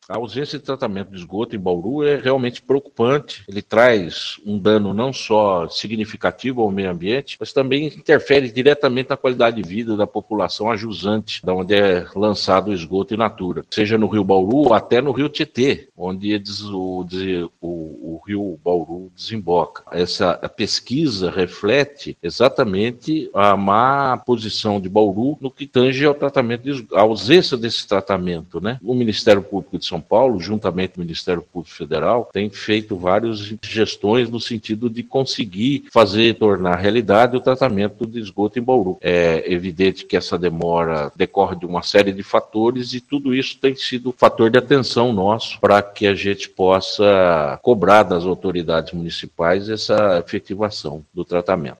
A ausência de tratamento de esgoto em Bauru é realmente preocupante. Ele traz um dano não só significativo ao meio ambiente, mas também interfere diretamente na qualidade de vida da população ajusante, da onde é lançado o esgoto in natura, seja no Rio Bauru ou até no Rio Tietê, onde o Rio Bauru desemboca. Essa pesquisa reflete exatamente a má posição de Bauru no que tange ao tratamento a ausência desse tratamento, né? O Ministério Público de São Paulo, juntamente com o Ministério Público Federal, tem feito várias gestões no sentido de conseguir tornar realidade o tratamento de esgoto em Bauru. É evidente que essa demora decorre de uma série de fatores e tudo isso tem sido fator de atenção nosso para que a gente possa cobrar das autoridades municipais essa efetivação do tratamento.